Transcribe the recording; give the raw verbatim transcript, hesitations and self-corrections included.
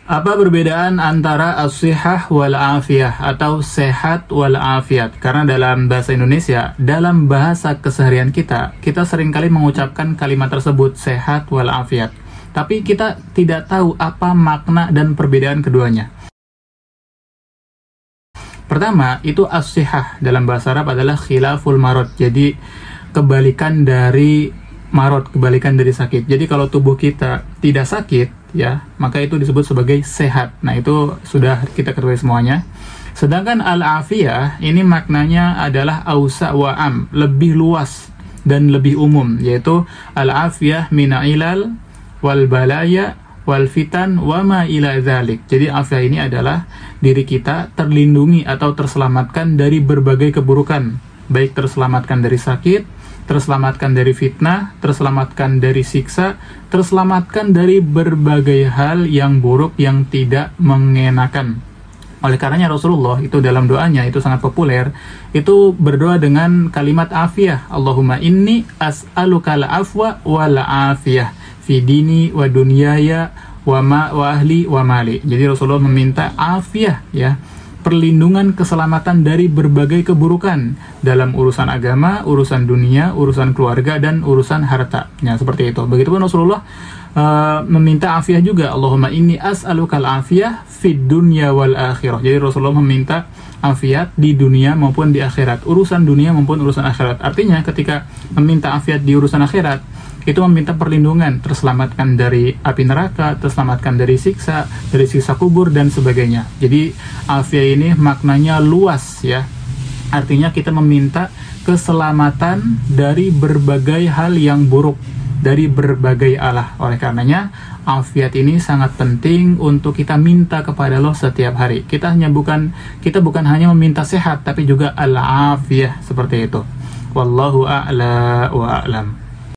Apa perbedaan antara as-sihah wal afiyah atau sehat wal afiyat? Karena dalam bahasa Indonesia, dalam bahasa keseharian kita, kita seringkali mengucapkan kalimat tersebut sehat wal afiyat. Tapi kita tidak tahu apa makna dan perbedaan keduanya. Pertama, itu as-sihah dalam bahasa Arab adalah khilaful marad. Jadi kebalikan dari marad, kebalikan dari sakit. Jadi kalau tubuh kita tidak sakit, ya, maka itu disebut sebagai sehat. Nah, itu sudah kita ketahui semuanya. Sedangkan al-afiyah ini maknanya adalah ausa wa am, lebih luas dan lebih umum, yaitu al-afiyah mina ilal wal balaya wal fitan wa ma ila dzalik. Jadi afiyah ini adalah diri kita terlindungi atau terselamatkan dari berbagai keburukan, baik terselamatkan dari sakit, terselamatkan dari fitnah, terselamatkan dari siksa, terselamatkan dari berbagai hal yang buruk yang tidak mengenakan. Oleh karenanya Rasulullah itu dalam doanya itu sangat populer, itu berdoa dengan kalimat afiyah. Allahumma inni as'alukal afwa wal afiyah fi dini wa dunyaya wa ma wa ahli wa mali. Jadi Rasulullah meminta afiyah, ya, perlindungan, keselamatan dari berbagai keburukan dalam urusan agama, urusan dunia, urusan keluarga, dan urusan harta. Ya, seperti itu. Begitupun Rasulullah uh, meminta afiyah juga. Allahumma inni as'alukal afiyah fid dunya wal akhirah. Jadi Rasulullah meminta afiat di dunia maupun di akhirat. Urusan dunia maupun urusan akhirat. Artinya ketika meminta afiat di urusan akhirat, itu meminta perlindungan, terselamatkan dari api neraka, terselamatkan dari siksa, dari siksa kubur, dan sebagainya. Jadi afiyah ini maknanya luas, ya. Artinya kita meminta keselamatan dari berbagai hal yang buruk, dari berbagai alah. Oleh karenanya afiat ini sangat penting untuk kita minta kepada Allah setiap hari. Kita hanya bukan kita bukan hanya meminta sehat, tapi juga al-afiyah, seperti itu. Wallahu a'la wa a'lam.